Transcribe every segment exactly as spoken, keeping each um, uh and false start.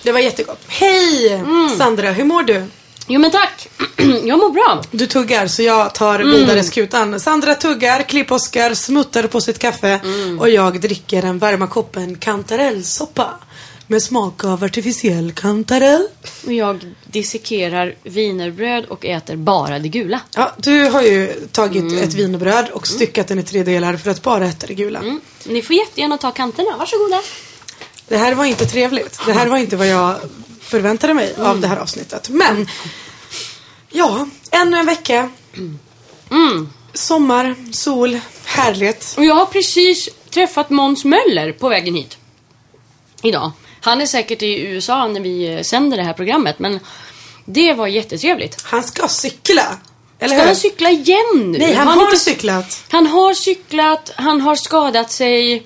Det var jättegott. Hej mm. Sandra, hur mår du? Jo men tack, jag mår bra. Du tuggar så jag tar mm. vidare skutan. Sandra tuggar, Klipp-Oskar smuttar på sitt kaffe mm. och jag dricker en varma koppen kantarellsoppa med smak av artificiell kantarell. Och jag dissekerar wienerbröd och äter bara det gula. Ja, du har ju tagit mm. ett wienerbröd och styckat den i tre delar för att bara äta det gula. Mm. Ni får jättegärna ta kanterna, varsågoda. Det här var inte trevligt. Det här var inte vad jag förväntade mig mm. av det här avsnittet. Men, ja, ännu en vecka. Mm. Sommar, sol, härligt. Och jag har precis träffat Måns Möller på vägen hit. Idag. Han är säkert i U S A när vi sänder det här programmet. Men det var jättetrevligt. Han ska cykla. Eller ska hur? han cykla igen nu? Nej, han, han har inte cyklat. Han har cyklat, han har skadat sig.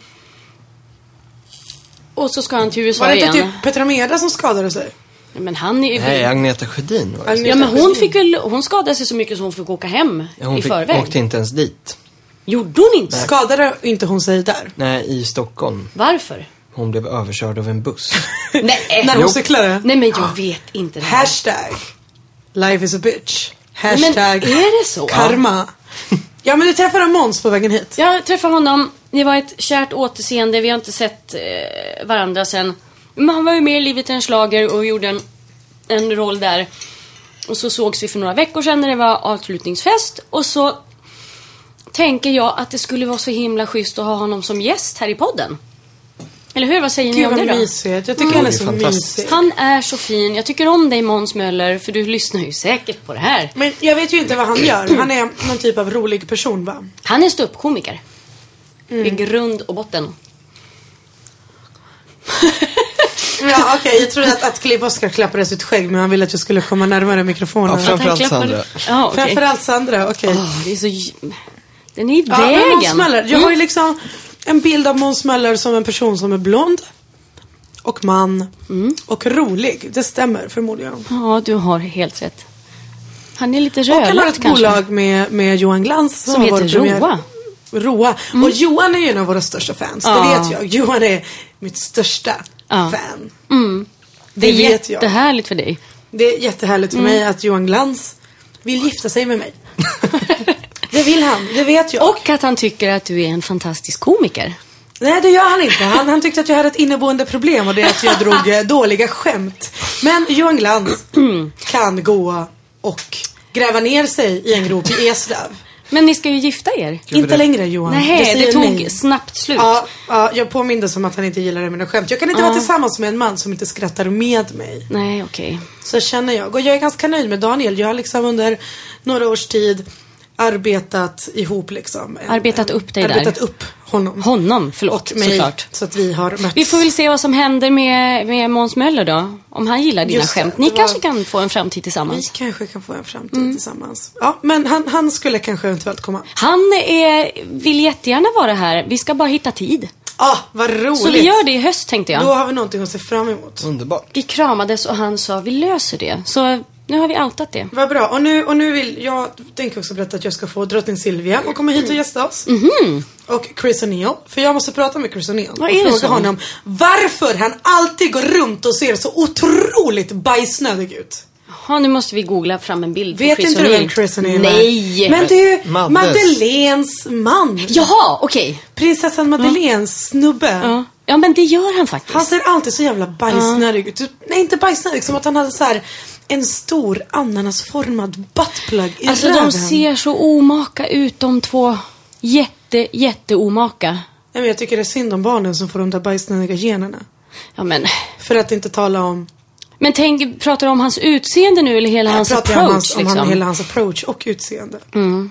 Och så ska han till U S A igen. Var det inte typ Petra Meda som skadade sig? Men han är... Nej, Agneta Sjödin var det. Agneta ja, men hon fick väl... Hon skadade sig så mycket som hon fick åka hem ja, hon i fick, förväg. Hon åkte inte ens dit. Gjorde hon inte? Nej. Skadade inte hon sig där? Nej, i Stockholm. Varför? Hon blev överkörd av en buss. Nej, när hon cyklade? Nej, men jag vet inte det. Hashtag Life is a bitch. Hashtag men är det så? Karma. Ja, men du träffade Måns på vägen hit. Jag träffade honom. Det var ett kärt återseende. Vi har inte sett eh, varandra sen. Men han var ju med i Livet är en slager och gjorde en, en roll där. Och så sågs vi för några veckor sedan när det var avslutningsfest. Och så tänker jag att det skulle vara så himla schysst att ha honom som gäst här i podden. Eller hur? Vad säger Gud, ni om det då? Mysigt. Jag tycker mm. han är så mysig. Han är så fin. Jag tycker om dig, Måns Möller, för du lyssnar ju säkert på det här. Men jag vet ju inte vad han gör. Han är någon typ av rolig person, va? Han är ståuppkomiker. Mm. I grund och botten. Ja, okej. Okay. Jag tror att, att Klipp-Oskar klappade sitt skägg, men han ville att jag skulle komma närmare mikrofonen. Ja, framförallt Sandra. Ja, okay. Framförallt Sandra, okej. Okay. Oh, det är så... Den är i ja, vägen. Måns Möller. Jag har ju liksom en bild av Måns Möller som en person som är blond och man mm. och rolig. Det stämmer förmodligen. Ja, du har helt rätt. Han är lite röd. Och han har ett kanske. bolag med, med Johan Glans som, som heter Roa. Roa. Mm. Och Johan är ju en av våra största fans. Ja. Det vet jag. Johan är mitt största ja. fan. Mm. Det, det är vet jättehärligt jag. för dig. Det är jättehärligt för mm. mig att Johan Glans vill gifta sig med mig. Det vill han, det vet jag. Och att han tycker att du är en fantastisk komiker. Nej, det gör han inte. Han, han tyckte att jag hade ett inneboende problem och det är att jag drog dåliga skämt. Men Johan Glans kan gå och gräva ner sig i en grop i Eslöv. Men ni ska ju gifta er. Inte det... längre, Johan. Nej, det, det tog nej. snabbt slut. Ja, ja, jag påminner som att han inte gillar mina skämt. Jag kan inte ja. vara tillsammans med en man som inte skrattar med mig. Nej, okej. Okay. Så känner jag. Och jag är ganska nöjd med Daniel. Jag har liksom under några års tid arbetat ihop liksom. Arbetat upp dig arbetat där. Arbetat upp honom. Honom, förlåt, och mig, såklart. Så att vi har mötts. Vi får väl se vad som händer med, med Måns Möller då. Om han gillar dina Just skämt. Ni var... kanske kan få en framtid tillsammans. Vi kanske kan få en framtid mm. tillsammans. Ja, men han, han skulle kanske eventuellt komma. Han är, vill jättegärna vara här. Vi ska bara hitta tid. Ah, vad roligt. Så vi gör det i höst, tänkte jag. Då har vi någonting att se fram emot. Underbart. Vi kramades och han sa, vi löser det. Så nu har vi outat det. Vad bra. Och nu, och nu vill jag tänker också berätta att jag ska få drottning Silvia och komma hit och gästa oss. Mm-hmm. Och Chris O'Neill. För jag måste prata med Chris O'Neill. Vad är det och fråga så? honom varför han alltid går runt och ser så otroligt bajsnödig ut. Ja, nu måste vi googla fram en bild Vet på Chris inte O'Neill. du vem Chris O'Neill är? Nej. Men det är ju Maddes. Madeleines man. Jaha, okej. Okay. Prinsessan Madeleines ja. snubbe. Ja. ja, men det gör han faktiskt. Han ser alltid så jävla bajsnödig ut. Nej, inte bajsnödig. Som att han hade så här en stor ananasformad buttplug i Alltså röven. de ser så omaka ut, de två. Jätte, jätte omaka. Ja, men jag tycker det är synd om barnen som får de där bajsnödiga generna. Ja, men... För att inte tala om... Men tänk, pratar du om hans utseende nu eller hela jag hans approach? Jag pratar om, hans, liksom? om han, hela hans approach och utseende. Mm.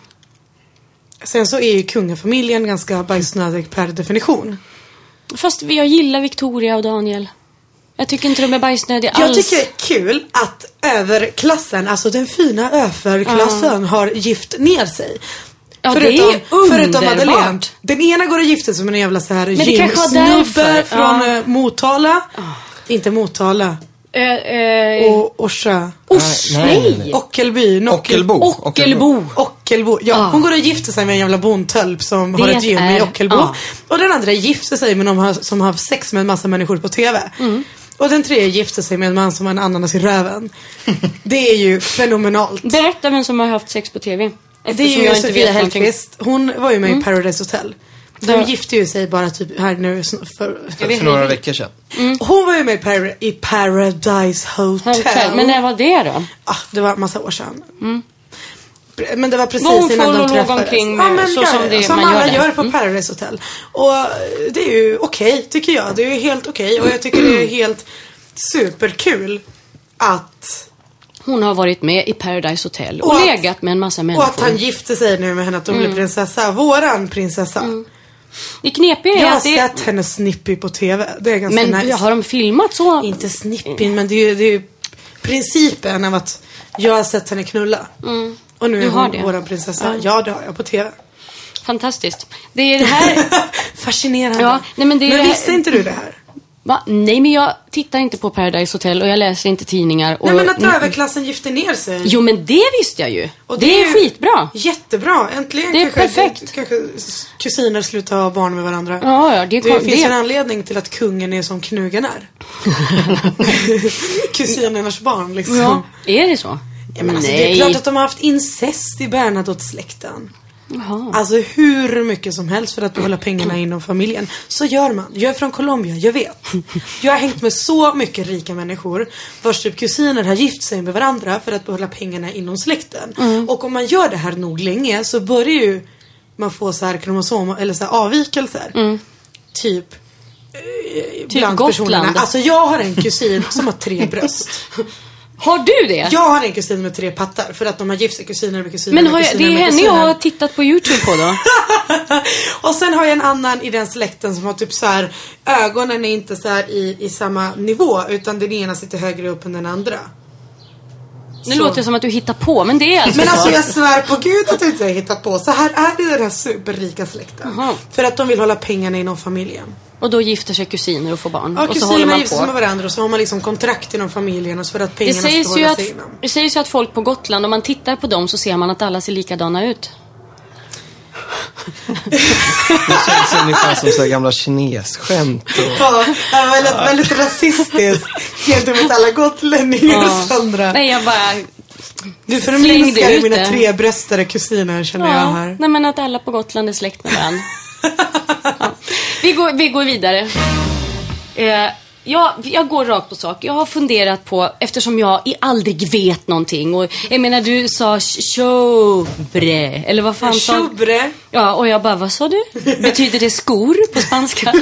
Sen så är ju kungafamiljen ganska bajsnödig per definition. Fast jag gillar Victoria och Daniel. Jag tycker inte de är bajsnödiga jag alls. Jag tycker det är kul att överklassen, alltså den fina överklassen, uh. har gift ner sig. Ja, förutom, det är underbart. Förutom Madeleine. Den ena går och gifter som en jävla så här gymsnubbe från uh. Motala. Uh. Inte Motala. Uh, uh, och Orsa. Ors, nej, nej, nej. Ockelby. Ockelbo. Ockelbo. Ockelbo. Ja, ah. hon går och gifter sig med en jävla bondtölp som det har ett gym är, i Ockelbo. Ah. Och den andra gifter sig med någon som har sex med en massa människor på tv. Mm. Och den tredje gifte sig med en man som har en ananas i röven. Det är ju fenomenalt. Berätta vem som har haft sex på tv. Det är ju jag inte Sofia vet Hellqvist. Hon var ju med Mm. i Paradise Hotel. De Ja. gifte ju sig bara typ här nu för, För, för några veckor sedan. Mm. Hon var ju med i, Par- i Paradise Hotel. Hotel. Men när var det då? Ah, det var massa år sedan. Mm. Men det var precis Var hon innan full de och låg träffades. omkring Ja, men så ja, som det- som man alla gör gör, det. på Mm. Paradise Hotel. Och det är ju okej, tycker jag. Det är ju helt okej. Och jag tycker det är helt superkul att... Hon har varit med i Paradise Hotel och, Och att- legat med en massa Och människor. att han gifte sig nu med henne, att hon Mm. blir prinsessa. Våran prinsessa. Det knepiga Jag är har att det... sett hennes snippy på tv. Det är ganska Men nice. har de filmat så? Inte snippin, men det är ju, det är ju principen av att jag har sett henne knulla. Mm. Och nu är Du har hon det? våran prinsessa. Ja. Ja, det har jag på tv. Fantastiskt. Det är det här... Fascinerande. Ja, nej, men det är men det här- visste inte du det här? Va? Nej, men jag tittar inte på Paradise Hotel och jag läser inte tidningar. Och... Nej, men att Mm. överklassen gifter ner sig. Jo, men det visste jag ju. Och det, är ju skitbra. Jättebra. Äntligen Det är kanske, perfekt. kanske kusiner slutar ha barn med varandra. Ja, ja, det, Det kom, finns det. en anledning till att kungen är som knugen är. Kusinernas barn liksom. Ja, är det så? Ja, men alltså, Nej. det är klart att de har haft incest i Bernadotte-släkten. Jaha. Alltså hur mycket som helst för att behålla pengarna inom familjen. Så gör man. Jag är från Colombia, jag vet. Jag har hängt med så mycket rika människor vars typ kusiner har gift sig med varandra för att behålla pengarna inom släkten. Mm. Och om man gör det här nog länge så börjar ju man få så här kromosom eller så här avvikelser. Mm. Typ eh, bland Gotland. personerna. Alltså jag har en kusin som har tre bröst. Har du det? Jag har en kusin med tre pattar för att de har gift sig kusiner med kusiner Men med har jag, kusiner det är med henne kusiner. jag har tittat på YouTube på då. Och sen har jag en annan i den släkten som har typ så här, ögonen är inte så här i, i samma nivå utan den ena sitter högre upp än den andra. Nu Så. låter det som att du hittar på, men det är alltså Men så. alltså jag svär på gud att jag inte har hittat på. Så här är det i den här superrika släkten. Jaha. För att de vill hålla pengarna inom familjen. Och då gifter sig kusiner och får barn. Ja, och så håller kusiner man gifter sig med på. varandra och så har man liksom kontrakt inom familjen och så för att Det pengarna ska sägs, ju hålla att, sig inom. det sägs ju att folk på Gotland, om man tittar på dem så ser man att alla ser likadana ut. Det känns ungefär som så här gamla kinesskämt. Och... Ja, det var väldigt, väldigt rasistiskt gentemot alla gotlänningar, Sandra. Nej, jag bara... Du slängde förminskar ut mina det. tre bröstade kusiner känner jag Ja, här. nej, men att alla på Gotland är släkt med varandra. Ja. Vi, går, vi går vidare. Eh, jag, jag går rakt på sak. Jag har funderat på, eftersom jag i aldrig vet någonting. Och jag menar, du sa chobre. Eller vad fan sa Chobre. Ja, och jag bara, vad sa du? Betyder det skor på spanska?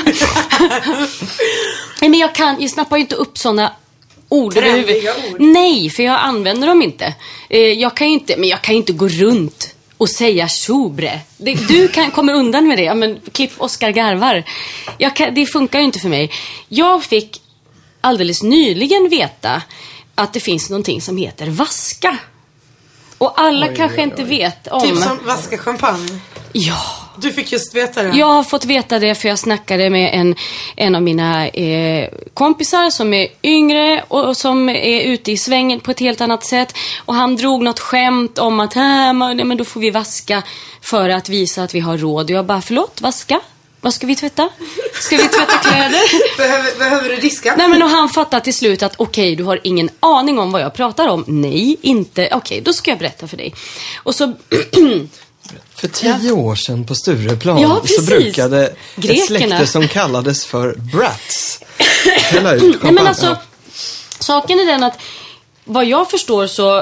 Nej, men jag kan, jag snappar ju inte upp såna ord. Trendiga ord. Nej, för jag använder dem inte. Eh, jag kan ju inte, men jag kan ju inte gå runt och säga chobre. Det, du kan, kommer undan med det. Ja, men klipp Oscar garvar. Jag kan, det funkar ju inte för mig. Jag fick alldeles nyligen veta att det finns någonting som heter vaska. Och alla Oj, kanske oj, inte oj. vet om... Typ som vaska champagne. Ja. Du fick just veta det. Jag har fått veta det för jag snackade med en, en av mina eh, kompisar som är yngre och, och som är ute i svängen på ett helt annat sätt. Och han drog något skämt om att äh, men, men då får vi vaska för att visa att vi har råd. Och jag bara, förlåt, vaska? Vad ska vi tvätta? Ska vi tvätta kläder? Behöver, behöver du diska? Nej, men och han fattar till slut att okej, okay, du har ingen aning om vad jag pratar om. Nej, inte. Okej, okay, då ska jag berätta för dig. Och så... För tio år sedan på Stureplan Ja, så precis. brukade Grekerna. ett släkte som kallades för brats hälla ut champagne. Nej, men alltså, saken är den att vad jag förstår så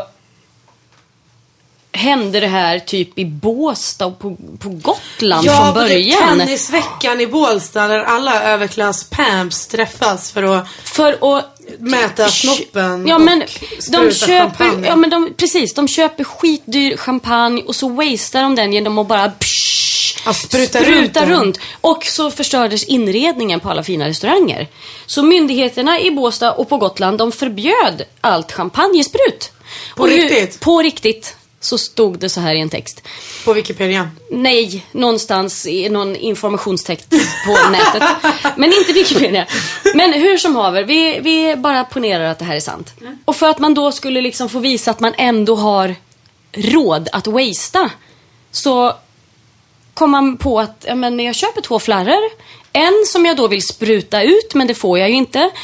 hände det här typ i Båstad och på, på Gotland ja, från början. Ja, tennisveckan i Bålstad där alla överklass pamps träffas för att För att mäta snoppen. Ja, men och de spruta köper champagne. ja, men de precis, de köper skitdyr champagne och så wastear de den genom att bara psh, Ja, spruta spruta runt den. runt. Och så förstördes inredningen på alla fina restauranger. Så myndigheterna i Båstad och på Gotland, de förbjöd allt champagnesprut. På Och ju- riktigt? På riktigt. Så stod det så här i en text. På Wikipedia. Nej, någonstans i någon informationstext på nätet. Men inte Wikipedia. Men hur som haver, vi, vi bara ponerar att det här är sant. Och för att man då skulle liksom få visa att man ändå har råd att wastea, så kom man på att ja, men jag köper två flarror. En som jag då vill spruta ut, men det får jag ju inte.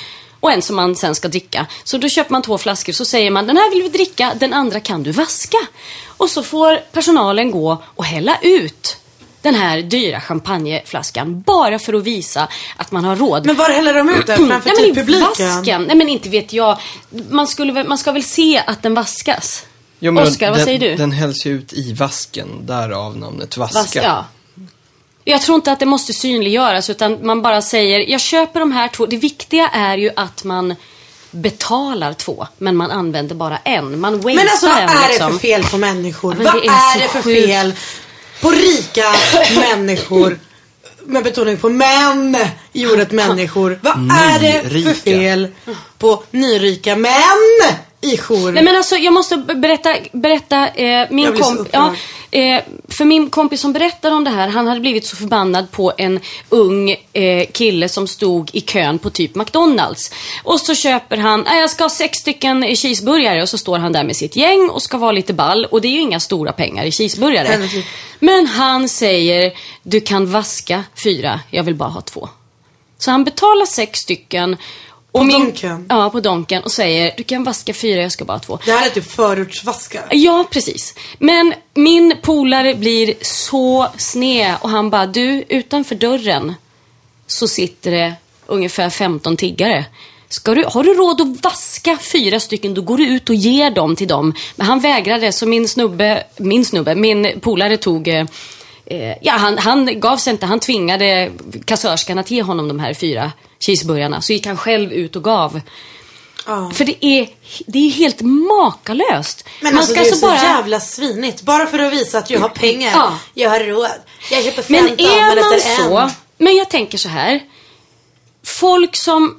och en som man sen ska dricka. Så då köper man två flaskor, så säger man den här vill vi dricka, den andra kan du vaska. Och så får personalen gå och hälla ut den här dyra champagneflaskan bara för att visa att man har råd. Men var häller de ut det? Framför Nej, typ men i publiken? vasken. Nej men inte vet jag. Man, skulle väl, man ska väl se att den vaskas. Jo, men Oskar, vad den, säger du? Den hälls ju ut i vasken, därav namnet vaska. Vas- ja. Jag tror inte att det måste synliggöras, utan man bara säger, jag köper de här två. Det viktiga är ju att man betalar två, men man använder bara en. Man wastear Men alltså vad en, är liksom. det för fel på människor? Ja, vad det är, är så det för sjukt. fel på rika människor? Med betoning på män i ordet människor. Vad är det för Nyrika. fel på nyrika män i jour? Nej men alltså jag måste berätta, berätta eh, min Jag blir så kompis, upprörd. ja, eh, för min kompis som berättade om det här, han hade blivit så förbannad på en ung eh, kille som stod i kön på typ McDonalds. Och så köper han, äh, jag ska ha sex stycken cheeseburgare, och så står han där med sitt gäng och ska vara lite ball, och det är ju inga stora pengar i cheeseburgare. Nej, men- Men han säger, du kan vaska fyra, jag vill bara ha två. Så han betalar sex stycken. Och På min, donken? Ja, på donken. Och säger, du kan vaska fyra, jag ska bara ha två. Det här är typ förortsvaskar. Ja, precis. Men min polare blir så sned. Och han bara, du, utanför dörren så sitter det ungefär femton tiggare. Ska du, har du råd att vaska fyra stycken, då går du ut och ger dem till dem. Men han vägrade, så min snubbe, min snubbe, min polare tog... Eh, ja, han, han gav sig inte. Han tvingade kassörskan att ge honom de här fyra cheeseburgarna. Så gick han själv ut och gav. Ja. För det är, det är helt makalöst. Men alltså det är så jävla svinigt. Bara för att visa att jag har pengar. Ja. Jag har råd. Jag köper Men femton är man efter så... en. Men jag tänker så här. Folk som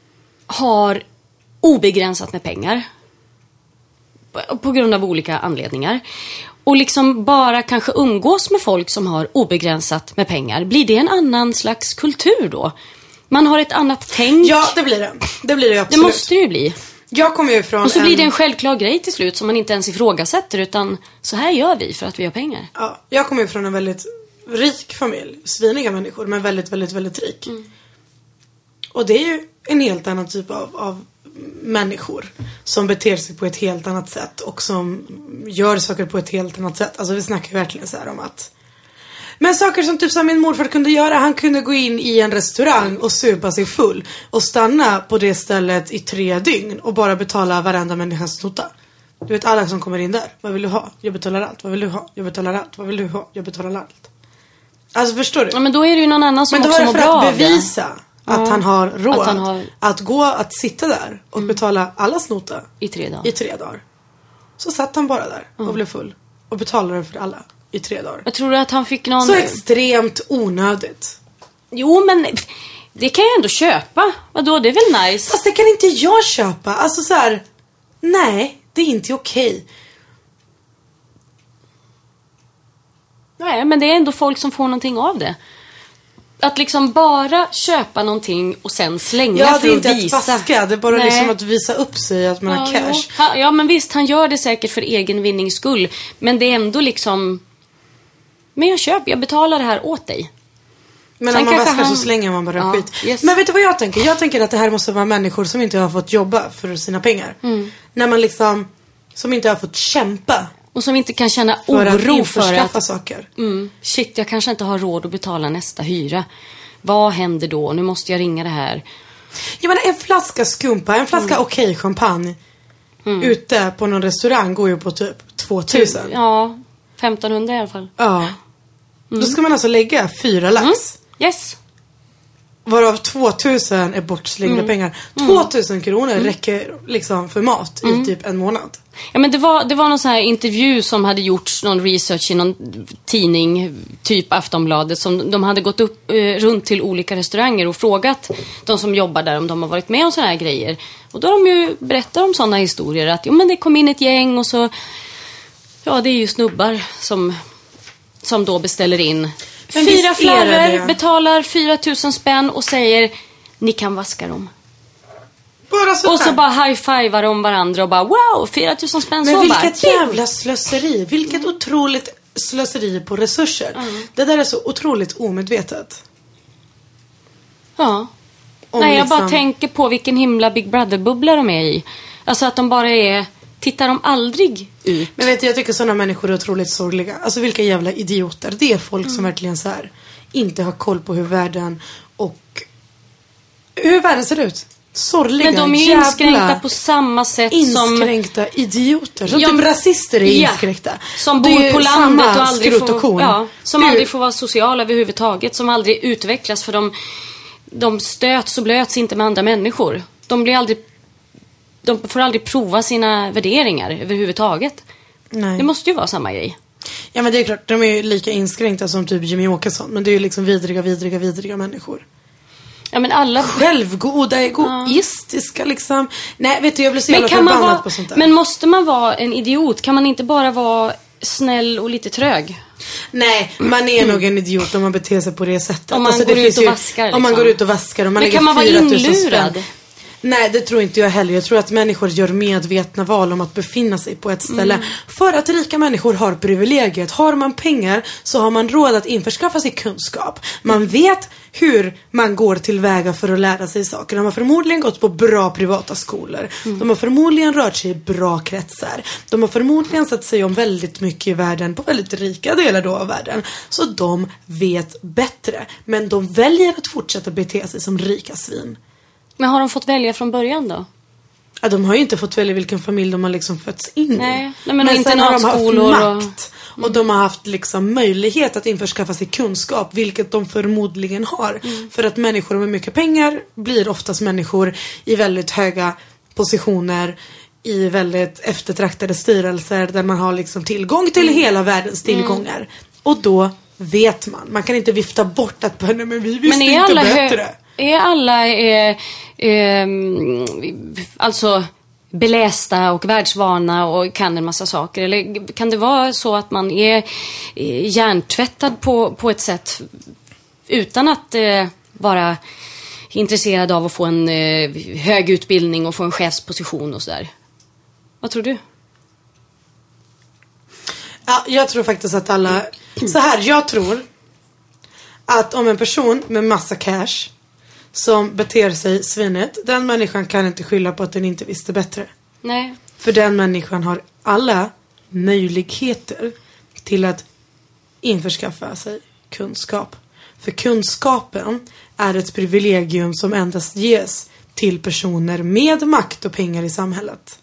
har obegränsat med pengar på- på grund av olika anledningar, och liksom bara kanske umgås med folk som har obegränsat med pengar, blir det en annan slags kultur då? Man har ett annat tänk. Ja, det blir det. Det blir det Det absolut. måste det ju bli. Jag kommer ju från Och så en... blir det en självklar grej till slut som man inte ens ifrågasätter, utan så här gör vi för att vi har pengar. Ja, jag kommer ju från en väldigt rik familj. Sviniga människor, men väldigt, väldigt, väldigt rik. Mm. Och det är ju en helt annan typ av, av människor som beter sig på ett helt annat sätt och som gör saker på ett helt annat sätt. Alltså vi snackar ju verkligen så här om att... Men saker som typ som min morfar kunde göra. Han kunde gå in i en restaurang och supa sig full och stanna på det stället i tre dygn och bara betala varenda människas nota. Du vet, alla som kommer in där. Vad vill du ha? Jag betalar allt. Vad vill du ha? Jag betalar allt. Vad vill du ha? Jag betalar allt. Alltså förstår du? Ja, men då är det ju någon annan som Men då också var det mår för bra att av det. bevisa att Ja. han har råd Att han har- att gå, att sitta där och betala allas nota I tre dagar. i tre dagar. Så satt han bara där och blev full och betalade för alla i tre dagar. Jag tror att han fick någon... Så extremt onödigt. Jo, men det kan jag ändå köpa. Vadå, det är väl nice? Fast det kan inte jag köpa. Alltså så här, nej, det är inte okej. Nej, men det är ändå folk som får någonting av det. Att liksom bara köpa någonting och sen slänga Ja, det för är att inte visa. att vaska. Det är bara Nej. liksom att visa upp sig att man har Ja, cash. jo. Ha, ja, men visst, han gör det säkert för egen vinnings skull. Men det är ändå liksom... Men jag köper, jag betalar det här åt dig. Men Sen om man kanske vaskar han- så slänger man bara Ja, skit. yes. Men vet du vad jag tänker? Jag tänker att det här måste vara människor som inte har fått jobba för sina pengar. Mm. När man liksom, som inte har fått kämpa Och som inte kan känna för att oro för införskaffa att... saker. Mm, shit, jag kanske inte har råd att betala nästa hyra. Vad händer då? Nu måste jag ringa det här. Jag menar, en flaska skumpa, en flaska Mm. okej champagne ute på någon restaurang går ju på typ tvåtusen. Ja. Ja, femtonhundra i alla fall. Då ska man alltså lägga fyra lax. Mm. Yes. Varav tvåtusen är bortslängda Mm. pengar. tvåtusen kronor räcker liksom för mat Mm. i typ en månad. Ja, men det var, det var någon sån här intervju som hade gjorts, någon research i någon tidning, typ Aftonbladet, som de hade gått upp eh, runt till olika restauranger och frågat de som jobbar där om de har varit med om såna här grejer. Och då har de ju berättat om såna historier att jo, men det kom in ett gäng och så, ja, det är ju snubbar som, som då beställer in Men fyra visst är det flarror, det? betalar fyra tusen spänn och säger ni kan vaska dem. Bara så Och så här. bara high-fivar de varandra och bara wow, fyra tusen spänn. Men så vilket bara, jävla slöseri. Vilket otroligt slöseri på resurser. Det där är så otroligt omedvetet. Ja. Om Nej, jag liksom... bara tänker på vilken himla Big Brother-bubbla de är i. Alltså att de bara är... Tittar de aldrig ut? Men vet du, jag tycker sådana människor är otroligt sorgliga. Alltså vilka jävla idioter. Det är folk mm. som verkligen så här inte har koll på hur världen och hur världen ser ut. Sorgliga, men de är ju inskränkta på samma sätt inskränkta som... Inskränkta idioter. Som ja, typ rasister är ja, inskränkta. Som bor på landet och aldrig får... Och ja, som du... aldrig får vara sociala överhuvudtaget. Som aldrig utvecklas för de, de stöts och blöts inte med andra människor. De blir aldrig... De får aldrig prova sina värderingar överhuvudtaget. Nej. Det måste ju vara samma grej. Ja, men det är klart. De är ju lika inskränkta som typ Jimmy Åkesson. Men det är ju liksom vidriga, vidriga, vidriga människor. Ja, men alla... Självgoda, egoistiska ja. liksom. Nej, vet du, jag blir så jävla förbannad vara... på sånt där. Men måste man vara en idiot? Kan man inte bara vara snäll och lite trög? Nej, man är mm. nog en idiot om man beter sig på det sättet. Om man alltså, går det ut och ju... vaskar. Liksom. Om man går ut och vaskar. Och man men kan man vara inlurad? Nej, det tror inte jag heller. Jag tror att människor gör medvetna val om att befinna sig på ett ställe. Mm. För att rika människor har privilegiet. Har man pengar så har man råd att införskaffa sig kunskap. Man vet hur man går tillväga för att lära sig saker. De har förmodligen gått på bra privata skolor. Mm. De har förmodligen rört sig i bra kretsar. De har förmodligen sett sig om väldigt mycket i världen, på väldigt rika delar då av världen. Så de vet bättre. Men de väljer att fortsätta bete sig som rika svin. Men har de fått välja från början då? Ja, de har ju inte fått välja vilken familj de har liksom fötts in i. Nej, men, men sen har de haft makt. Och, och de har haft liksom möjlighet att införskaffa sig kunskap, vilket de förmodligen har. Mm. För att människor med mycket pengar blir oftast människor i väldigt höga positioner, i väldigt eftertraktade styrelser där man har liksom tillgång till mm. hela världens tillgångar. Mm. Och då vet man. Man kan inte vifta bort att nej, men vi visste men är inte alla bättre. Hö- Är alla eh, eh, alltså belästa och världsvana och kan en massa saker? Eller kan det vara så att man är eh, hjärntvättad på, på ett sätt utan att eh, vara intresserad av att få en eh, hög utbildning och få en chefsposition och sådär? Vad tror du? Ja, jag tror faktiskt att alla... Så här, jag tror att om en person med massa cash som beter sig svinet, den människan kan inte skylla på att den inte visste bättre. Nej. För den människan har alla möjligheter till att införskaffa sig kunskap. För kunskapen är ett privilegium som endast ges till personer med makt och pengar i samhället.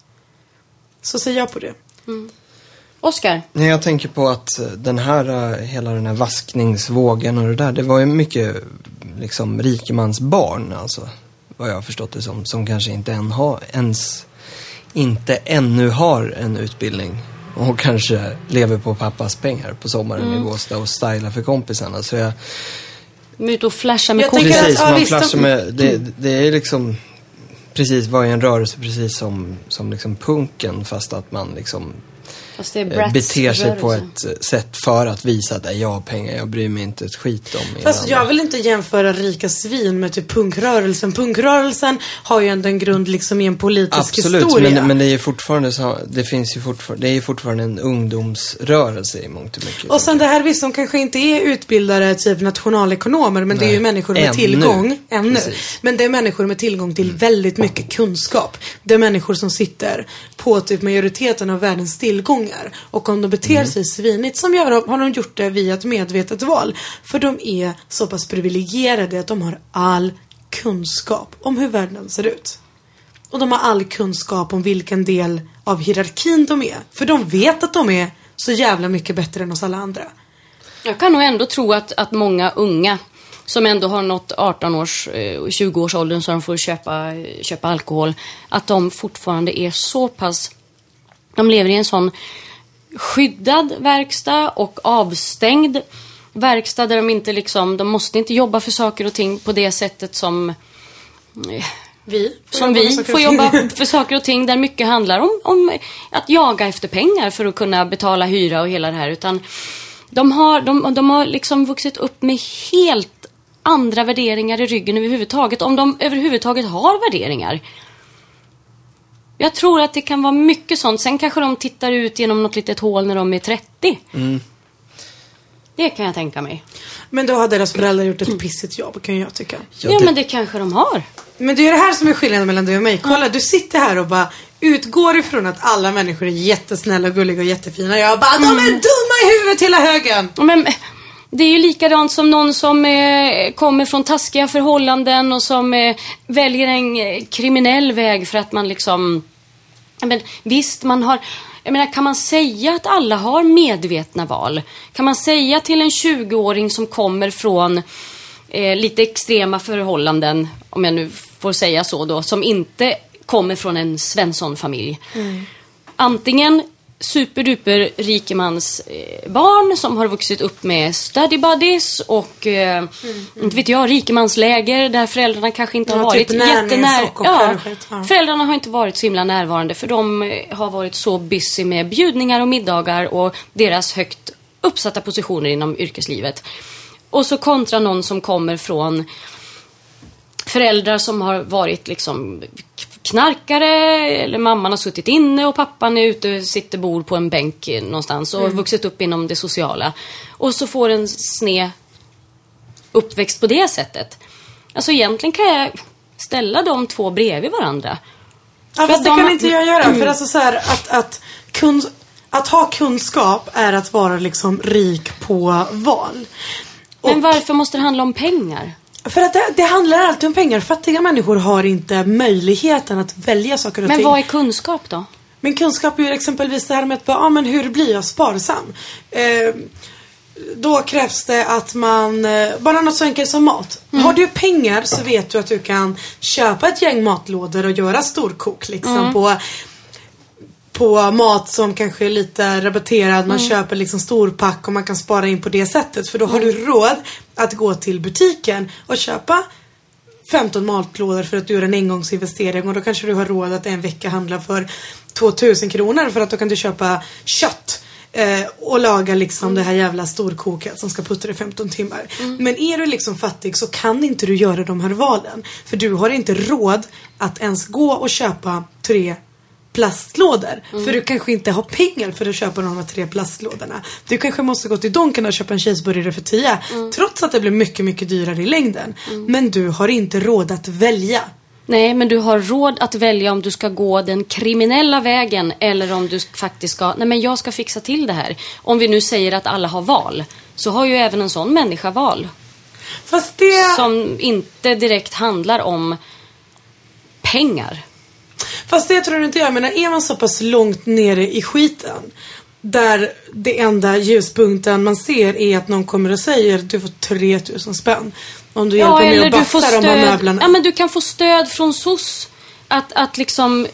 Så säger jag på det. Mm. Oskar? Nej, jag tänker på att den här, hela den här vaskningsvågen och det där, det var ju mycket liksom rikemans barn, alltså, vad jag har förstått det som, som kanske inte än har, ens inte ännu har en utbildning och kanske lever på pappas pengar på sommaren mm. i Båstad och stylar för kompisarna. Så jag... Men ut och flasha med kompisar. Precis, att, ja, man flashar med, det, det är liksom precis vad är en rörelse precis som, som liksom punken, fast att man liksom Fast det är beter sig på ett sätt för att visa att jag har pengar, jag bryr mig inte ett skit om. Fast jag vill inte jämföra rika svin med typ punkrörelsen. Punkrörelsen har ju ändå en grund liksom i en politisk Absolut, historia. men, men det är ju fortfarande så, det finns ju fortfarande, det är ju fortfarande en ungdomsrörelse i mångt och mycket. Och sen det här visst, som kanske inte är utbildare typ nationalekonomer, men Nej. det är ju människor med ännu. tillgång ännu. Precis. Men det är människor med tillgång till väldigt mycket kunskap. Det är människor som sitter på typ majoriteten av världens tillgång. Och om de beter mm. sig svinigt, som gör de, har de gjort det via ett medvetet val. För de är så pass privilegierade att de har all kunskap om hur världen ser ut. Och de har all kunskap om vilken del av hierarkin de är. För de vet att de är så jävla mycket bättre än oss alla andra. Jag kan nog ändå tro att, att många unga som ändå har nått arton års, tjugo års åldern så de får köpa, köpa alkohol, att de fortfarande är så pass... De lever i en sån skyddad verkstad och avstängd verkstad där de inte liksom, de måste inte jobba för saker och ting på det sättet som vi som vi får jobba för saker och ting, där mycket handlar om, om att jaga efter pengar för att kunna betala hyra och hela det här, utan de har, de, de har liksom vuxit upp med helt andra värderingar i ryggen överhuvudtaget, om de överhuvudtaget har värderingar. Jag tror att det kan vara mycket sånt. Sen kanske de tittar ut genom något litet hål när de är trettio. Mm. Det kan jag tänka mig. Men då har deras föräldrar gjort ett pissigt jobb, kan jag tycka. Ja, ja det... men det kanske de har. Men det är det här som är skillnaden mellan dig och mig. Kolla, du sitter här och bara utgår ifrån att alla människor är jättesnälla och gulliga och jättefina. Jag bara, mm. de är dumma i huvudet hela högen. Men det är ju likadant som någon som eh, kommer från taskiga förhållanden och som eh, väljer en eh, kriminell väg för att man liksom... Men visst, man har... Jag menar, kan man säga att alla har medvetna val? Kan man säga till en tjugoåring som kommer från eh, lite extrema förhållanden, om jag nu får säga så då, som inte kommer från en Svensson-familj. Mm. Antingen superduper rikemans eh, barn som har vuxit upp med study buddies och eh, mm, mm. inte vet jag, rikemansläger där föräldrarna kanske inte ja, har varit typ jättenär. Ja, ja. Föräldrarna har inte varit så himla närvarande för de har varit så busy med bjudningar och middagar och deras högt uppsatta positioner inom yrkeslivet. Och så kontra någon som kommer från föräldrar som har varit liksom knarkare, eller mamman har suttit inne och pappan är ute, sitter bor på en bänk någonstans och mm. vuxit upp inom det sociala. Och så får en sned uppväxt på det sättet. Alltså egentligen kan jag ställa de två bredvid varandra. Ja, fast det de... kan inte jag göra. Mm. För alltså så här, att, att, kunsk... att ha kunskap är att vara liksom rik på val. Och... Men varför måste det handla om pengar? För att det, det handlar alltid om pengar. Fattiga människor har inte möjligheten att välja saker och men ting. Men vad är kunskap då? Men kunskap är ju exempelvis det här med att bara, ah, men hur blir jag sparsam? Eh, då krävs det att man, eh, bara något så enkelt som mat. Mm. Har du pengar så vet du att du kan köpa ett gäng matlådor och göra storkok liksom mm. på... på mat som kanske är lite rabatterad. Man mm. köper liksom storpack och man kan spara in på det sättet. För då har mm. du råd att gå till butiken och köpa femton matlådor för att du gör en engångsinvestering. Och då kanske du har råd att en vecka handla för tvåtusen kronor. För att då kan du köpa kött eh, och laga liksom mm. det här jävla storkoket som ska putta i femton timmar. Mm. Men är du liksom fattig så kan inte du göra de här valen. För du har inte råd att ens gå och köpa tre plastlådor. Mm. För du kanske inte har pengar för att köpa de här tre plastlådorna. Du kanske måste gå till Donken och köpa en cheeseburgare för tio. Mm. Trots att det blir mycket, mycket dyrare i längden. Mm. Men du har inte råd att välja. Nej, men du har råd att välja om du ska gå den kriminella vägen eller om du faktiskt ska, nej men jag ska fixa till det här. Om vi nu säger att alla har val, så har ju även en sån människa val. Fast det... Som inte direkt handlar om pengar. Fast det tror jag inte jag. Men är man så pass långt nere i skiten där det enda ljuspunkten man ser är att någon kommer och säger du får tre tusen spänn om du ja, hjälper mig att baxa de här möblerna. Ja, men du kan få stöd från S O S att, att liksom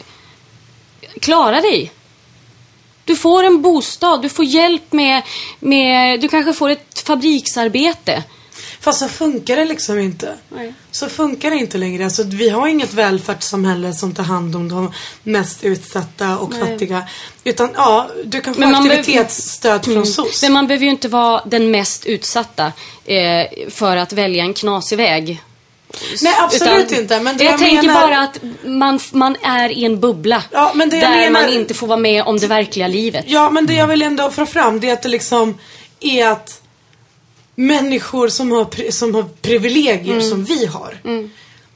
klara dig. Du får en bostad, du får hjälp med, med du kanske får ett fabriksarbete. Fast så funkar det liksom inte. Nej. Så funkar det inte längre. Alltså, vi har inget välfärdssamhälle som tar hand om de mest utsatta och Nej. fattiga. Utan ja, du kan få men aktivitetsstöd be- från S O S. Men man behöver ju inte vara den mest utsatta eh, för att välja en knasig väg. Nej, absolut Utan, inte. Men det jag, jag tänker menar... bara att man, man är i en bubbla ja, men det där menar... man inte får vara med om det verkliga livet. Ja, men det jag vill ändå få fram det är att det liksom är att människor som har, som har privilegier mm. som vi har. Mm.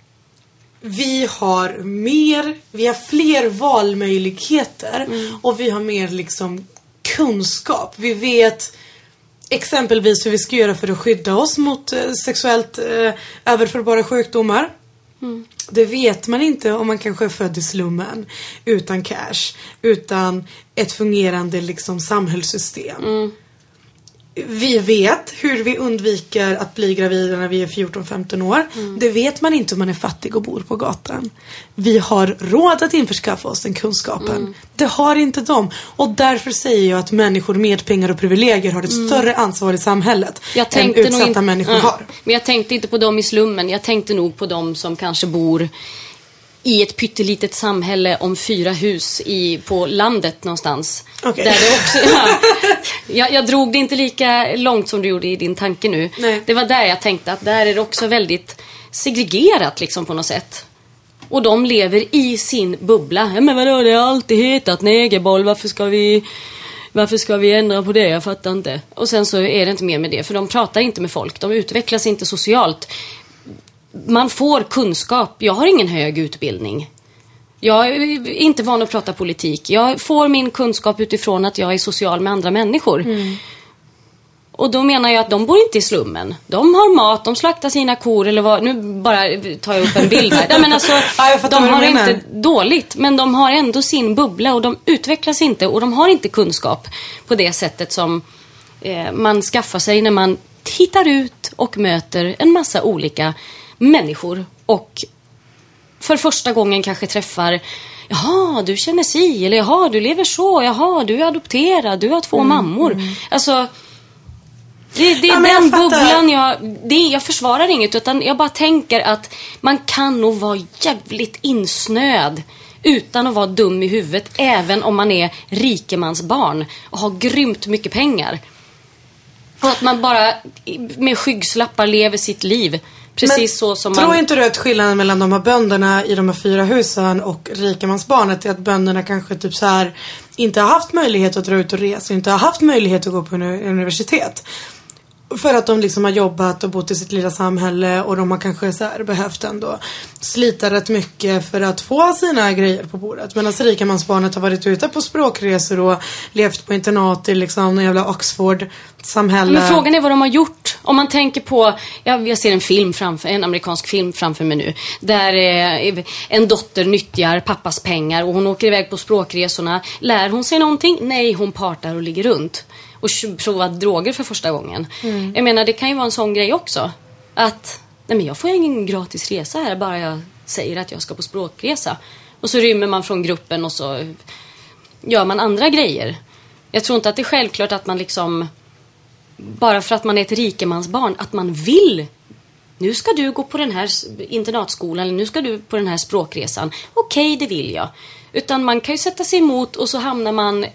Vi har mer, vi har fler valmöjligheter mm. och vi har mer liksom kunskap. Vi vet exempelvis hur vi ska göra för att skydda oss mot eh, sexuellt eh, överförbara sjukdomar. Mm. Det vet man inte om man kanske är född i slummen utan cash, utan ett fungerande liksom samhällssystem. Mm. Vi vet hur vi undviker att bli gravida när vi är fjorton femton år. Mm. Det vet man inte om man är fattig och bor på gatan. Vi har råd att införskaffa oss den kunskapen. Mm. Det har inte de. Och därför säger jag att människor med pengar och privilegier har ett mm. större ansvar i samhället jag än utsatta inte, människor ja. har. Men jag tänkte inte på dem i slummen. Jag tänkte nog på dem som kanske bor i ett pyttelitet samhälle om fyra hus i, på landet någonstans. Okay. Där det också, ja, jag, jag drog det inte lika långt som du gjorde i din tanke nu. Nej. Det var där jag tänkte att där är det också väldigt segregerat liksom på något sätt. Och de lever i sin bubbla. Men vadå, det har alltid hetat negerboll. Varför ska vi... Varför ska vi ändra på det? Jag fattar inte. Och sen så är det inte mer med det. För de pratar inte med folk. De utvecklas inte socialt. man får kunskap. Jag har ingen hög utbildning. Jag är inte van att prata politik. Jag får min kunskap utifrån att jag är social med andra människor. Mm. Och då menar jag att de bor inte i slummen. De har mat, de slaktar sina kor eller vad. Nu bara tar jag upp en bild här. Nej, men alltså, ja, de har inte dåligt, men de har ändå sin bubbla och de utvecklas inte och de har inte kunskap på det sättet som eh, man skaffar sig när man tittar ut och möter en massa olika människor och för första gången kanske träffar, jaha, du känner si, eller jaha, du lever så, jaha, du är adopterad, du har två mm, mammor. Mm. Alltså, det, det är ja, den jag bubblan jag, det, jag försvarar inget, utan jag bara tänker att man kan nog vara jävligt insnöd utan att vara dum i huvudet, även om man är rikemansbarn och har grymt mycket pengar. Och att man bara med skyggslappar lever sitt liv. Precis men så som tror man... inte du att skillnaden mellan de här bönderna i de här fyra husen och rikemansbarnet är att bönderna kanske typ så här inte har haft möjlighet att dra ut och resa, inte har haft möjlighet att gå på universitet. För att de liksom har jobbat och bott i sitt lilla samhälle och de har kanske så här behövt ändå slita rätt mycket för att få sina grejer på bordet. Men alltså rikemansbarnet har varit ute på språkresor och levt på internat i liksom en jävla Oxford-samhälle. Men frågan är vad de har gjort. Om man tänker på, jag, jag ser en film framför, en amerikansk film framför mig nu. Där eh, en dotter nyttjar pappas pengar och hon åker iväg på språkresorna. Lär hon sig någonting? Nej, hon partar och ligger runt. Och prova droger för första gången. Mm. Jag menar, det kan ju vara en sån grej också. Att, nej men jag får ingen gratis resa här bara jag säger att jag ska på språkresa. Och så rymmer man från gruppen och så gör man andra grejer. Jag tror inte att det är självklart att man liksom, bara för att man är ett rikemansbarn, att man vill, nu ska du gå på den här internatskolan eller nu ska du på den här språkresan. Okej, det vill jag. Utan man kan ju sätta sig emot och så hamnar man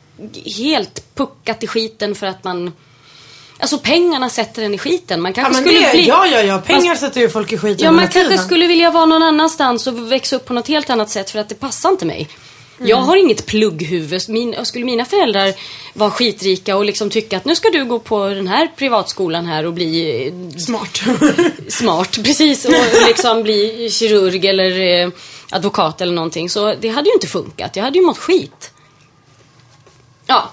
helt puckat i skiten för att man, alltså pengarna sätter en i skiten. Man kanske ja, skulle det, bli, ja, ja, ja, pengar man, sätter ju folk i skiten. Ja, man kanske tiden. skulle vilja vara någon annanstans och växa upp på något helt annat sätt för att det passar inte mig. Mm. Jag har inget plugghuvud. Min, skulle mina föräldrar vara skitrika och liksom tycka att nu ska du gå på den här privatskolan här och bli smart. smart, precis. Och liksom bli kirurg eller eh, advokat eller någonting. Så det hade ju inte funkat. Jag hade ju mått skit. Ja.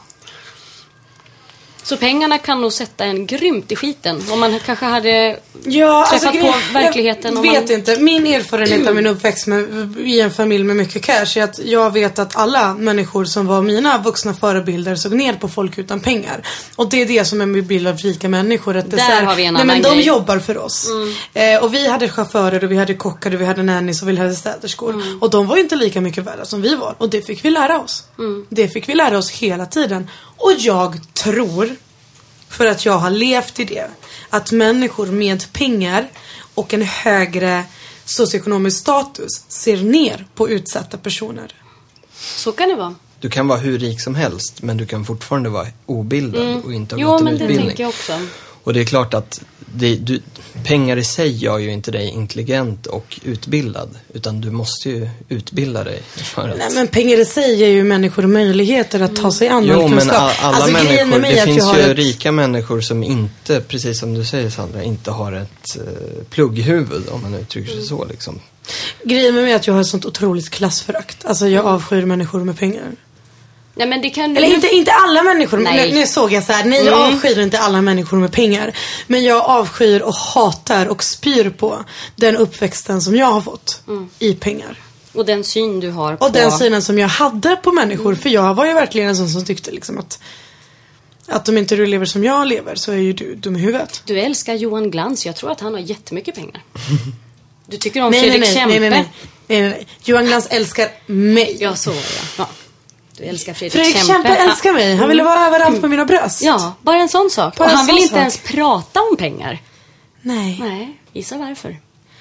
Så pengarna kan nog sätta en grymt i skiten. Om man kanske hade ja, träffat alltså, på jag, verkligheten. Jag vet man... inte. Min erfarenhet av min uppväxt med, i en familj med mycket cash är att jag vet att alla människor som var mina vuxna förebilder såg ner på folk utan pengar. Och det är det som är min bild av rika människor. Att det Där här, har vi en nej, annan men de grej. jobbar för oss. Mm. Eh, och vi hade chaufförer och vi hade kockar och vi hade nannies och vi hade städerskor. Mm. Och de var inte lika mycket värda som vi var. Och det fick vi lära oss. Mm. Det fick vi lära oss hela tiden. Och jag tror... för att jag har levt i det. Att människor med pengar och en högre socioekonomisk status ser ner på utsatta personer. Så kan det vara. Du kan vara hur rik som helst, men du kan fortfarande vara obildad mm. och inte ha jo, gått en men utbildning. Det tänker jag också. Och det är klart att det, du, pengar i sig gör ju inte dig intelligent och utbildad. Utan du måste ju utbilda dig för att... Nej, men pengar i sig ger ju människor möjligheter att ta sig an jo, men kunskap. Alla alltså, människor, det finns ju ett... rika människor som inte, precis som du säger Sandra, inte har ett uh, plugghuvud, om man uttrycker sig mm. så liksom. Grejen med mig är att jag har ett sånt otroligt klassförakt. Alltså jag avskyr människor med pengar. Nej, men det kan... Eller inte, inte alla människor. Nu, nu såg jag så här. Nej, jag mm. avskyr inte alla människor med pengar. Men jag avskyr och hatar och spyr på den uppväxten som jag har fått mm. i pengar. Och den syn du har på... Och den synen som jag hade på människor. Mm. För jag var ju verkligen en sån som tyckte liksom att... att om inte du lever som jag lever så är ju du dum i huvudet. Du älskar Johan Glans. Jag tror att han har jättemycket pengar. Du tycker om nej, Fredrik nej, nej, Kempe. Nej, nej, nej, nej, nej. Johan Glans älskar mig. Ja, så är jag. Ja. Du älskar Fredrik, Fredrik Kempe. Kempe älskar mig. Han ville vara överallt mm. på mina bröst. Ja, bara en sån sak. Bara och han vill inte sak. ens prata om pengar. Nej. Nej, gissa varför.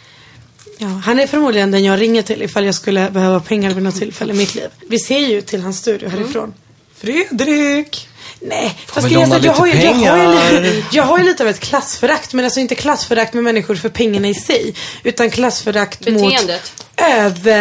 Ja, han är förmodligen den jag ringer till ifall jag skulle behöva pengar vid något tillfälle i mitt liv. Vi ser ju till hans studio härifrån. Mm. Fredrik! Nej, fast jag, jag, jag, har ju, jag, har ju, jag har ju lite av ett klassförakt. Men alltså inte klassförakt med människor för pengarna i sig. Utan klassförakt beteendet. Mot över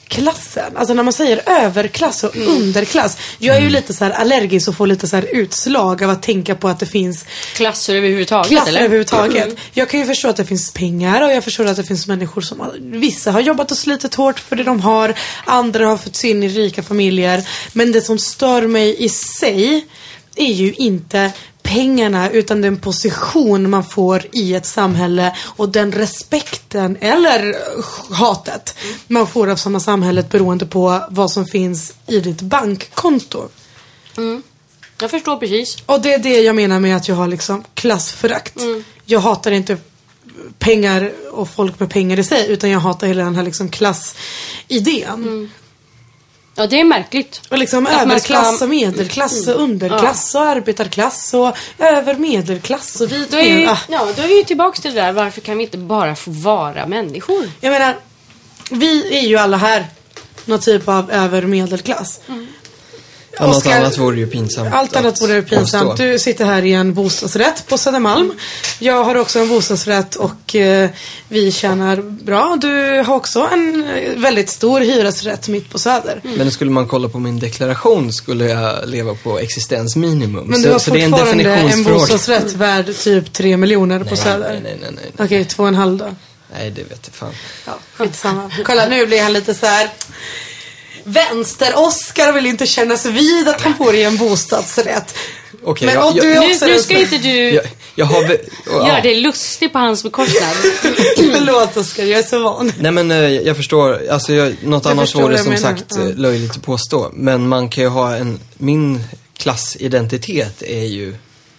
klassen. Alltså när man säger överklass och mm. underklass. Jag är ju lite så här allergisk och får lite så här utslag av att tänka på att det finns klasser överhuvudtaget. Klasser eller? överhuvudtaget. Mm. Jag kan ju förstå att det finns pengar och jag förstår att det finns människor som har, vissa har jobbat och slitit hårt för det de har. Andra har fått in i rika familjer. Men det som stör mig i sig är ju inte pengarna utan den position man får i ett samhälle och den respekten eller hatet man får av samma samhället beroende på vad som finns i ditt bankkonto. Mm. Jag förstår precis. Och det är det jag menar med att jag har liksom klassförakt. Mm. Jag hatar inte pengar och folk med pengar i sig utan jag hatar hela den här liksom klassidén. Mm. Ja, det är märkligt. Och liksom överklass och medelklass och underklass och arbetarklass och övermedelklass och vit. Då är, ju, ah. ja, då är vi ju tillbaka till det där. Varför kan vi inte bara få vara människor? Jag menar, vi är ju alla här någon typ av övermedelklass. Mm. Ja, något annat vore ju pinsamt. Allt annat vore ju pinsamt. Påstå. Du sitter här i en bostadsrätt på Södermalm. Jag har också en bostadsrätt och eh, vi tjänar bra. Du har också en väldigt stor hyresrätt mitt på Söder. Mm. Men skulle man kolla på min deklaration skulle jag leva på existensminimum. Men du har så, fortfarande så det är en, en bostadsrätt värd typ tre miljoner på nej, Söder. Nej, nej, nej, nej. Okej, okay, två och en halv då. Nej, det vet jag fan. Ja, skitsamma. Kolla, nu blir han lite så här... Vänster-Oscar vill inte kännas vid att han får i en bostadsrätt. Okej, men, jag, du är också nu, nu ska inte du jag, jag har be, ja. Gör det lustigt på hans bekostnad. Förlåt Oscar, jag är så van. Nej men jag förstår, alltså jag, något jag annars vore som sagt ja. löjligt att påstå. Men man kan ju ha en, min klassidentitet är ju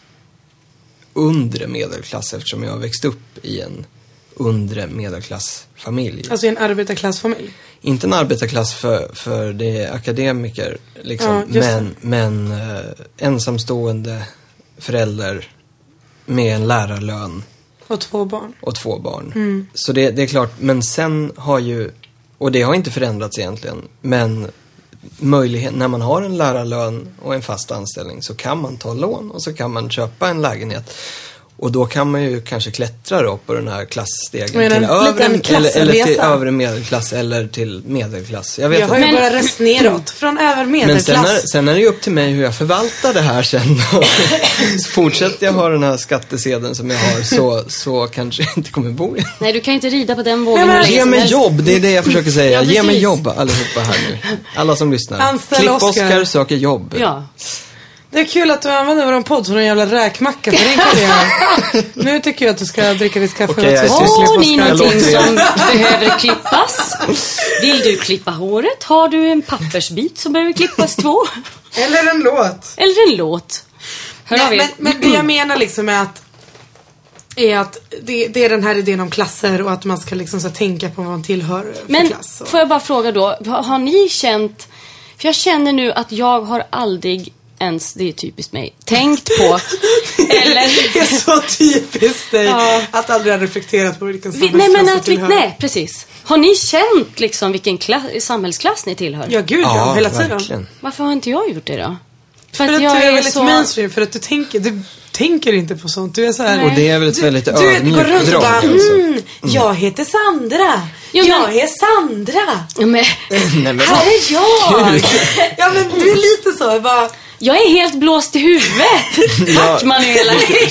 undre medelklass eftersom jag har växt upp i en undre medelklassfamilj. Alltså en arbetarklassfamilj? Inte en arbetarklass för, för det är akademiker liksom, ja, men, men eh, ensamstående förälder med en lärarlön. Och två barn. Och två barn. Mm. Så det, det är klart, men sen har ju, och det har inte förändrats egentligen, men möjlighet, när man har en lärarlön och en fast anställning så kan man ta lån och så kan man köpa en lägenhet. Och då kan man ju kanske klättra då på den här klassstegen till övre, eller, eller till övre medelklass eller till medelklass. Jag, vet jag har ju men, bara rest neråt från övre medelklass. Men sen är, sen är det ju upp till mig hur jag förvaltar det här sen. Så fortsätter jag ha den här skattesedeln som jag har så, så kanske jag inte kommer bo igen. Nej, du kan inte rida på den vågen. Men, ge mig jobb, det är det jag försöker säga. Ja, ge mig jobb allihopa här nu. Alla som lyssnar. Anställ Klipp Oscar. Oscar söker jobb. Ja. Det är kul att du använder vår podd som en jävla räkmacka för din karriär. Nu tycker jag att du ska dricka ditt kaffe. Okay, har ni någonting som behöver klippas? Vill du klippa håret? Har du en pappersbit som behöver klippas två? Eller en låt. Eller en låt. Hör Nej, men, men det jag menar liksom är att är att det, det är den här idén om klasser och att man ska liksom så tänka på vad man tillhör för men, klass. Men får jag bara fråga då, har, har ni känt, för jag känner nu att jag har aldrig ens, det är typiskt mig, tänkt på eller det är så typiskt dig ja. Att aldrig ha reflekterat på vilken samhällsklass nej, men att vi, nej, precis. Har ni känt liksom vilken klass, samhällsklass ni tillhör? Ja, gud, ja, ja hela verkligen. tiden. Varför har inte jag gjort det då? För, för att, att jag du är, är väldigt så... mainstream, för att du tänker, du tänker inte på sånt. Du är så här. Och det är väl ett väldigt ödmjukt drag. Du går runt och bara, alltså. mm, mm. jag heter Sandra. Jo, men... Jag är Sandra. Ja, men... Nej, men... Här är jag. Ja, men du är lite så, bara... Jag är helt blåst i huvudet. Tack Manuela.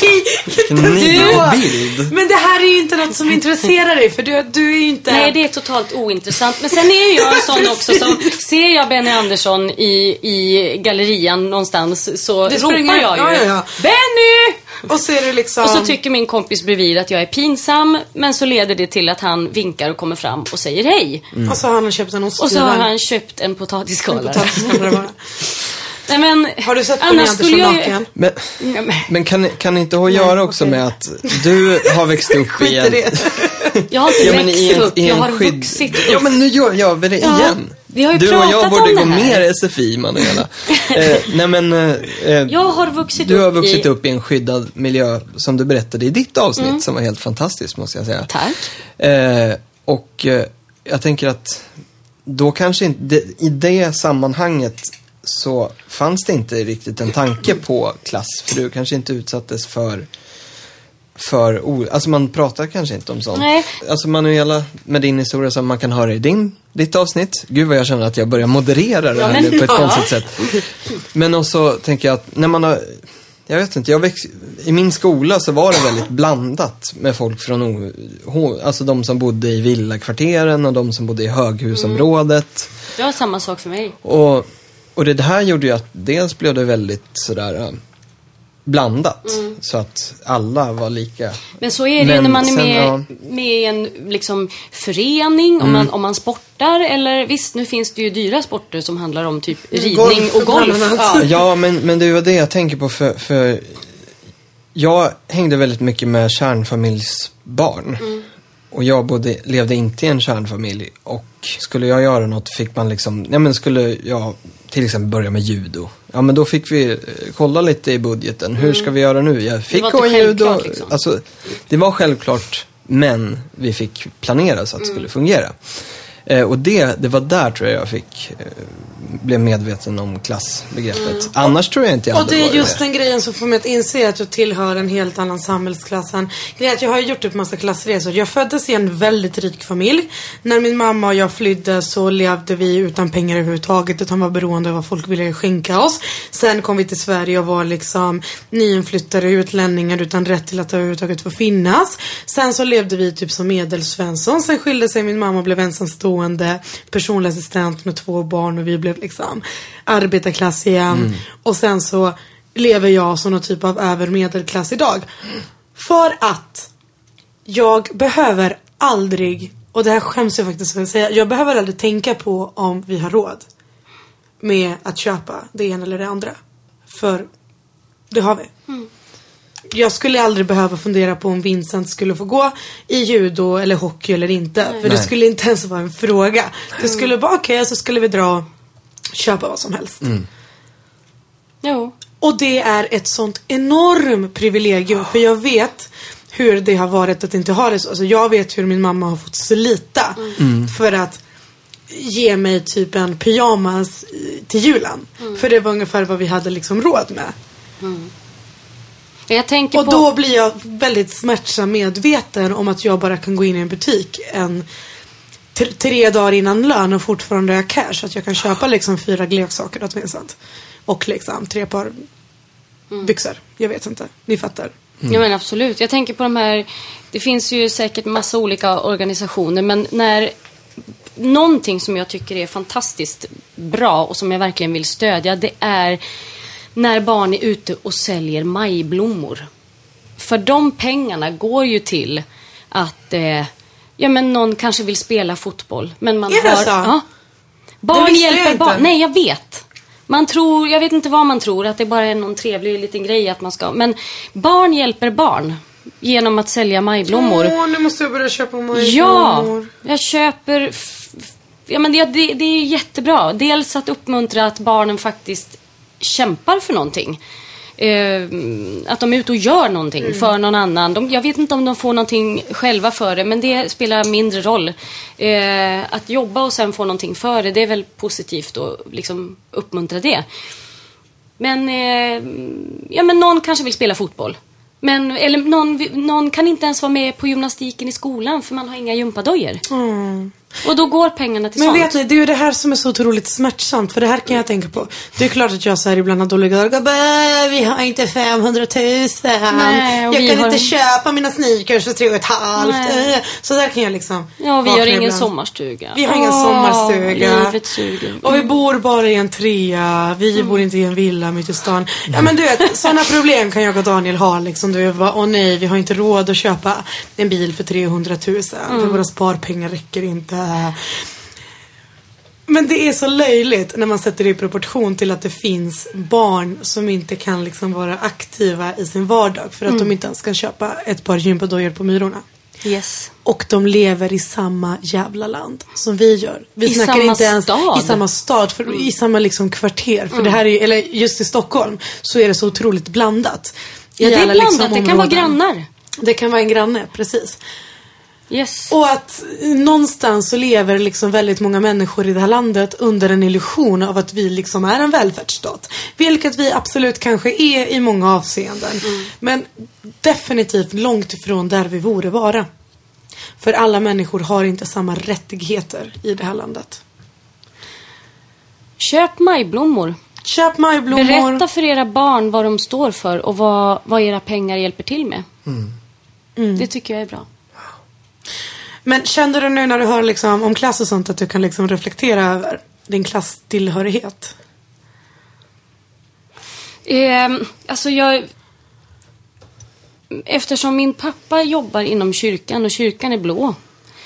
bild. Men det här är ju inte något som intresserar dig. För du, du är ju inte... Nej, det är totalt ointressant. Men sen är jag en sån också som... Ser jag Benny Andersson i, i gallerian någonstans så det ropar jag ju. Ja, ja, ja. Benny! Och så är det liksom... Och så tycker min kompis bredvid att jag är pinsam. Men så leder det till att han vinkar och kommer fram och säger hej. Mm. Och så har han köpt en ostskiva. Och så har han köpt en potatisskalare. En potatisskalare bara. Nej, men, har du sett Benny Andersson naken? Men, men kan, kan inte ha att göra också okay. med att du har växt upp i en... Jag har inte ja, växt en, upp, jag har skydd... vuxit upp. Ja, men nu gör jag väl det ja, igen. Vi har ju du pratat och jag borde om gå det här. mer S F I, Manuela. eh, nej, men... Eh, jag har vuxit du upp har vuxit i... upp i en skyddad miljö som du berättade i ditt avsnitt mm. som var helt fantastiskt, måste jag säga. Tack. Eh, och eh, jag tänker att då kanske inte... Det, i det sammanhanget så fanns det inte riktigt en tanke på klass. För du kanske inte utsattes för för... O- alltså man pratar kanske inte om sånt. Nej. Alltså Manuela, med din historia som man kan höra i din, ditt avsnitt. Gud vad jag känner att jag börjar moderera det här Ja, men, nu på ett ja. konstigt sätt. Men också tänker jag att när man har... Jag vet inte, jag väx, i min skola så var det väldigt blandat med folk från... O, ho, alltså de som bodde i villakvarteren och de som bodde i höghusområdet. Mm. Det var samma sak för mig. Och, och det här gjorde ju att dels blev det väldigt sådär äh, blandat. Mm. Så att alla var lika. Men så är det Men ju när man är sen, med, ja. med i en liksom, förening. Om, Mm. man, om man sportar. Eller visst, nu finns det ju dyra sporter som handlar om typ ridning Golf, och golf. ja. Ja, men, men det var det jag tänker på för, för jag hängde väldigt mycket med kärnfamiljsbarn. Mm. Och jag bodde, levde inte i en kärnfamilj. Och skulle jag göra något fick man liksom... Ja, men skulle jag till exempel börja med judo. Ja, men då fick vi kolla lite i budgeten. Mm. Hur ska vi göra nu? Jag fick gå en judo. Liksom. Alltså, det var självklart, men vi fick planera så att det skulle fungera. Eh, och det, det var där tror jag jag fick... Eh, blev medveten om klassbegreppet. Mm. Annars tror jag inte jag Och hade det är varit just det. den grejen som får mig att inse att jag tillhör en helt annan samhällsklass. Grejen är att jag har gjort upp massa klassresor. Jag föddes i en väldigt rik familj. När min mamma och jag flydde så levde vi utan pengar överhuvudtaget. Utan var beroende av vad folk ville skänka oss. Sen kom vi till Sverige och var liksom nyinflyttade utlänningar utan rätt till att överhuvudtaget få finnas. Sen så levde vi typ som medelsvensson. Sen skilde sig min mamma och blev ensamstående personlig assistent med två barn och vi blev liksom arbetarklass igen. Mm. Och sen så lever jag som någon typ av övermedelklass idag. För att jag behöver aldrig, och det här skäms jag faktiskt för att säga, jag behöver aldrig tänka på om vi har råd med att köpa det ena eller det andra. För det har vi. Mm. Jag skulle aldrig behöva fundera på om Vincent skulle få gå i judo eller hockey eller inte. Nej. För det skulle inte ens vara en fråga. Det skulle bara, okej, okay, så skulle vi dra köpa vad som helst. Mm. Jo. Och det är ett sånt enormt privilegium. För jag vet hur det har varit att inte ha det så. Alltså jag vet hur min mamma har fått slita. Mm. För att ge mig typ en pyjamas till julen. Mm. För det var ungefär vad vi hade liksom råd med. Mm. Jag tänker och på... då blir jag väldigt smärtsam medveten om att jag bara kan gå in i en butik en t- tre dagar innan lön och fortfarande ha cash. Att jag kan köpa liksom fyra leksaker åt Vincent. Och liksom tre par mm. byxor. Jag vet inte. Ni fattar. Mm. Ja men absolut. Jag tänker på de här... Det finns ju säkert massa olika organisationer. Men när... Någonting som jag tycker är fantastiskt bra och som jag verkligen vill stödja, det är när barn är ute och säljer majblommor. För de pengarna går ju till att eh, ja men någon kanske vill spela fotboll, men man är det har så? Ja, barn hjälper barn. Nej, jag vet. Man tror, jag vet inte vad man tror, att det bara är någon trevlig liten grej att man ska, men barn hjälper barn genom att sälja majblommor. Åh, nu måste jag börja köpa majblommor. Ja, jag köper f- ja men det, det, det är jättebra. Dels att uppmuntra att barnen faktiskt kämpar för någonting. Eh, att de är ute och gör någonting mm. för någon annan. De, jag vet inte om de får någonting själva för det, men det spelar mindre roll. Eh, att jobba och sen få någonting för det, det är väl positivt att liksom uppmuntra det. Men, eh, ja, men någon kanske vill spela fotboll. Men, eller någon, någon kan inte ens vara med på gymnastiken i skolan för man har inga gympadojor. Mm. Och då går pengarna till men sånt. Men vet ni, det är ju det här som är så otroligt smärtsamt. För det här kan jag tänka på. Det är klart att jag så här ibland har dåliga dagar. Vi har inte femhundratusen. Nej, jag kan har... inte köpa mina sneakers för tre och ett halvt. Nej. Så där kan jag liksom. Ja, vi har ingen ibland. sommarstuga. Vi har ingen oh, sommarstuga. Livet suger. Mm. Och vi bor bara i en trea. Vi mm. bor inte i en villa mitt i stan. Ja men du vet, sådana problem kan jag och Daniel ha liksom. Du vet, åh nej, vi har inte råd att köpa en bil för trehundratusen. Mm. För våra sparpengar räcker inte. Men det är så löjligt när man sätter det i proportion till att det finns barn som inte kan liksom vara aktiva i sin vardag för att mm. de inte ens kan köpa ett par gympadojor på Myrorna. Yes. Och de lever i samma jävla land som vi gör. Vi I snackar samma inte ens stad. i samma stad, för, mm. i samma liksom kvarter. För mm. det här är, eller just i Stockholm så är det så otroligt blandat. Ja, det är alla, blandat. liksom, det kan vara grannar. Det kan vara en granne, precis. Yes. Och att någonstans så lever liksom väldigt många människor i det här landet under en illusion av att vi liksom är en välfärdsstat. Vilket vi absolut kanske är i många avseenden. Mm. Men definitivt långt ifrån där vi borde vara. För alla människor har inte samma rättigheter i det här landet. Köp majblommor. Köp majblommor. Berätta för era barn vad de står för och vad, vad era pengar hjälper till med. Mm. Mm. Det tycker jag är bra. Men kände du nu när du hör liksom om klass och sånt att du kan liksom reflektera över din klasstillhörighet? Eh, alltså jag... Eftersom min pappa jobbar inom kyrkan och kyrkan är blå.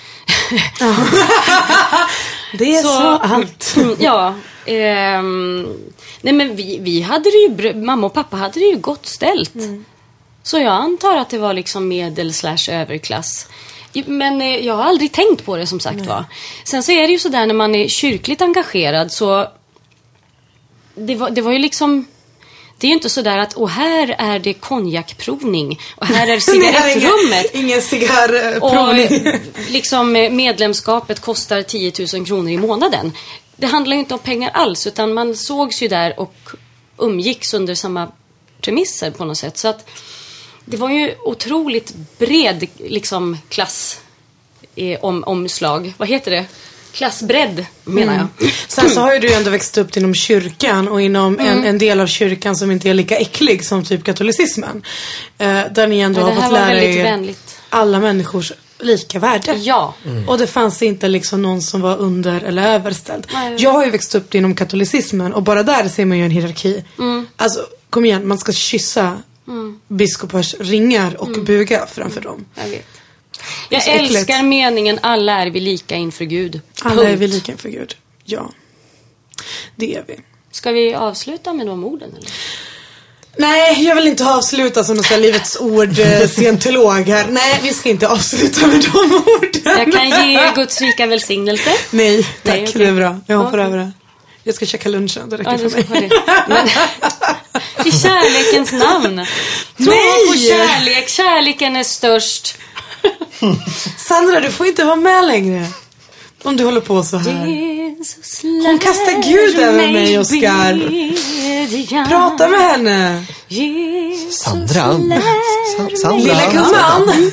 Det är så, så allt. Ja. Eh, nej men vi, vi hade det ju... Mamma och pappa hade det ju gott ställt. Mm. Så jag antar att det var liksom medel slash överklass. Men eh, jag har aldrig tänkt på det som sagt var. Sen så är det ju sådär när man är kyrkligt engagerad så... Det var, det var ju liksom... Det är ju inte sådär att, och här är det konjakprovning. Och här är cigarettrummet. ingen, ingen cigarrprovning. Och liksom medlemskapet kostar tio tusen kronor i månaden. Det handlar ju inte om pengar alls. Utan man sågs ju där och umgicks under samma premisser på något sätt. Så att det var ju otroligt bred liksom klass eh, om, omslag. Vad heter det? Klassbredd, menar jag. Mm. Sen så har ju du ändå växt upp inom kyrkan och inom mm. en, en del av kyrkan som inte är lika äcklig som typ katolicismen. Eh, där ni ändå ja, har fått lära er vänligt. Alla människors lika värde. Ja. Mm. Och det fanns inte liksom någon som var under eller överställd. Nej. Jag har ju växt upp inom katolicismen och bara där ser man ju en hierarki. Mm. Alltså, kom igen, man ska kyssa mm. biskopars ringar och mm. buga framför dem. Jag vet. Jag älskar äckligt. Meningen alla är vi lika inför Gud. Alla Punkt. Är vi lika inför Gud. Ja. Det är vi. Ska vi avsluta med de orden eller? Nej, jag vill inte avsluta som något livets ord eh, scientolog här. Nej, vi ska inte avsluta med de orden. Jag kan ge er Guds rika välsignelse. Nej, tack. Nej, okay. Det är bra. Jag hoppar okay. över det. Jag ska käka lunchen, det räcker ja, för mig. Men, i kärlekens namn. Tro på kärlek. Kärleken är störst. Sandra, du får inte vara med längre. Om du håller på så här. Jesus, hon kastar Gud över mig, Oskar. Prata med henne. Jesus, Sandra. Sandra. Lilla gumman.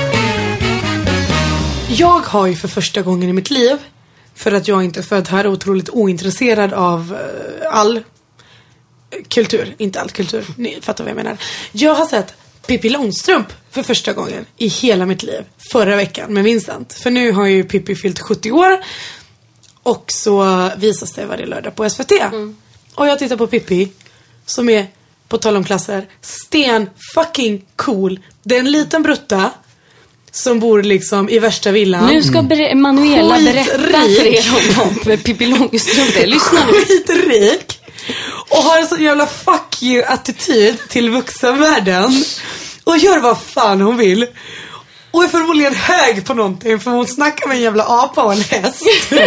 Jag har ju för första gången i mitt liv, för att jag inte är född här, otroligt ointresserad av all kultur. Inte all kultur, ni fattar vad jag menar. Jag har sett Pippi Långstrump för första gången i hela mitt liv förra veckan med Vincent. För nu har ju Pippi fyllt sjuttio år och så visas det varje lördag på S V T. Mm. Och jag tittar på Pippi som är, på tal om klasser, sten fucking cool. Det är en liten brutta som bor liksom i värsta villan. Nu ska ber- Manuela berätta för er om med Pippi Långstrump. Lyssna nu. Skitrik. Och har en sån jävla fuck you-attityd till vuxenvärlden. Och gör vad fan hon vill. Och är förmodligen hög på någonting. För hon snackar med en jävla apa och en häst.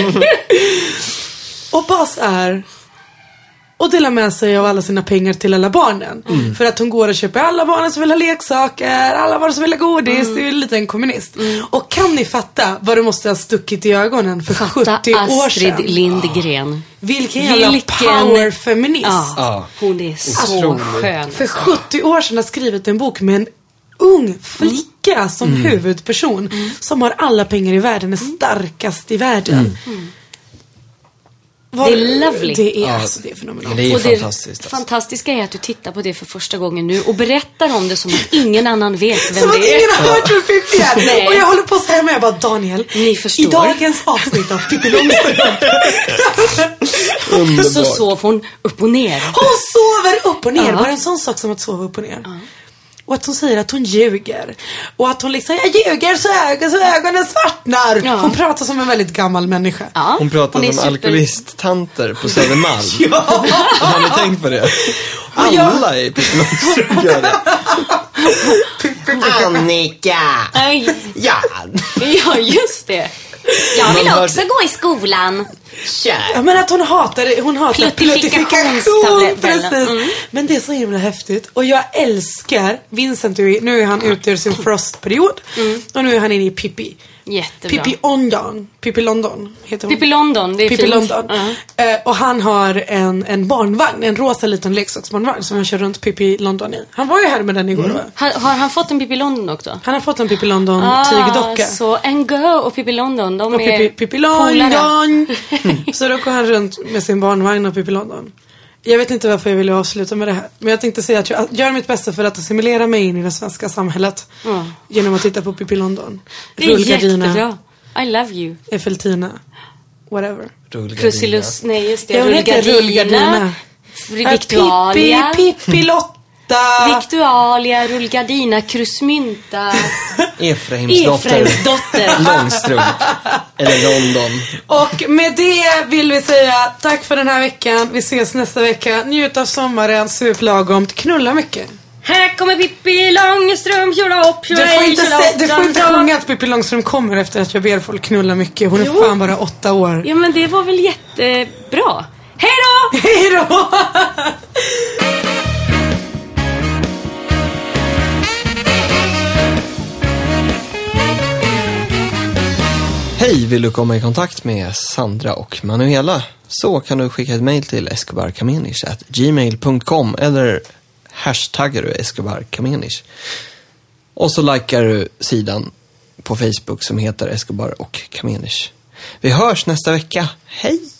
Och Bas är... Och delar med sig av alla sina pengar till alla barnen. Mm. För att hon går och köper alla barnen som vill ha leksaker. Alla barn som vill ha godis. Mm. Det är ju lite en kommunist. Mm. Och kan ni fatta vad du måste ha stuckit i ögonen för fatta sjuttio år sedan? Astrid Lindgren. Oh. Vilken jävla Vilken... powerfeminist. Ja, ja. Hon är så alltså, skön. För sjuttio år sedan har skrivit en bok med en ung flicka mm. som mm. huvudperson. Mm. Som har alla pengar i världen. Är starkast i världen. Mm. Mm. Det är lovely. Det är, alltså, det är fenomenalt. Det är och fantastiskt. Det alltså. Fantastiska är att du tittar på det för första gången nu och berättar om det som att ingen annan vet vem som det är. Som att ingen har hört hur Pippi är. Och jag håller på att säga med, jag bara, Daniel, ni förstår. I dagens avsnitt av Pippi Långstrump så sov hon upp och ner. Hon sover upp och ner. Ja. Bara en sån sak som att sova upp och ner. Ja. Och att hon säger att hon ljuger. Och att hon liksom, jag ljuger så, ögon, så ögonen svartnar. Ja. Hon pratar som en väldigt gammal människa. Ja. Hon pratar hon som super... alkoholisttanter på Södermalm. Ja. Har ni tänkt på det? Alla i Pippi Långstrump gör det. Annika! Aj. Ja. Ja, just det. Jag vill också hör... gå i skolan. Ja, men att hon hatar, hon hatar pluttifikation. Precis. Mm. Men det är så himla häftigt. Och jag älskar Vincent. Nu är han ute ur sin frostperiod. Mm. Och nu är han inne i Pippi. Jättebra. Pippi London. Pippi London heter hon. Pippi London, det är Pippi fint. London. Uh-huh. Uh, och han har en, en barnvagn, en rosa liten leksaksbarnvagn som han kör runt Pippi London i. Han var ju här med den igår. Mm. Har, har han fått en Pippi London också? Han har fått en Pippi London ah, tygdocka. Så en Go och Pippi London, de och är Pippi, Pippi London. Så då går han runt med sin barnvagn och Pippi London. Jag vet inte varför jag ville avsluta med det här. Men jag tänkte säga att jag gör mitt bästa för att assimilera mig in i det svenska samhället. Mm. Genom att titta på Pippi London. Det är jättebra. I love you. Effeltina. Whatever. Krusilus, nej just det. Jag heter Rullgardina. Victualia. Pippi, Pippi Lotta. Victualia, Rullgardina, Krusmynta. Efraims dotter. Efraims dotter. Långstrump. Eller London. Och med det vill vi säga tack för den här veckan. Vi ses nästa vecka. Njut av sommaren, sup lagomt, knulla mycket. Här kommer Pippi Långstrump, köra upp, köra Du får i, inte, köra se, upp, du får inte sjunga att Pippi Långstrump kommer efter att jag ber folk knulla mycket. Hon är jo. fan bara åtta år. Ja, men det var väl jättebra. Hej då! Hej då! Hej, vill du komma i kontakt med Sandra och Manuela? Så kan du skicka ett mejl till escobarkamenish at gmail punkt com eller hashtaggar du Escobar Kamenish. Och så likar du sidan på Facebook som heter Escobar och Kamenish. Vi hörs nästa vecka. Hej!